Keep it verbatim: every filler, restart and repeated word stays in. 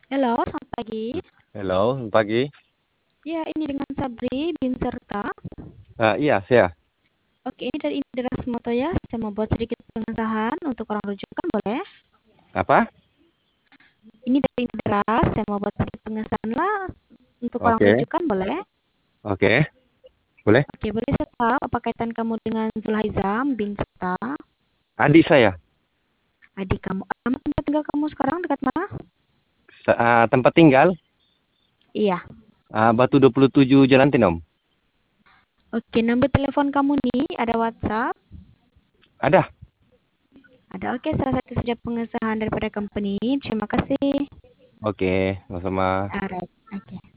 Halo, selamat pagi. Halo, pagi. Ya, ini dengan Sabri bin Serta. Ah, iya, saya. Oke, ini dari Indra Semoto ya. Saya mau buat sedikit pengesahan untuk orang rujukan, boleh? Apa? Ini dari Indra, saya mau buat sedikit pengesahan lah untuk orang Oke, rujukan, boleh? oke, boleh. Oke, boleh saya tahu apa kaitan kamu dengan Zulhaizam bin Serta? Adik saya. Adik kamu. Alamat tempat tinggal kamu sekarang dekat mana? Sa- ah, tempat tinggal Iya. ah, Batu dua puluh tujuh Jalan Tinom. Oke, nomor telepon kamu nih ada WhatsApp. Ada. Ada. Oke, salah satu saja pengesahan daripada company. Terima kasih. Oke, sama-sama. Alright. Oke.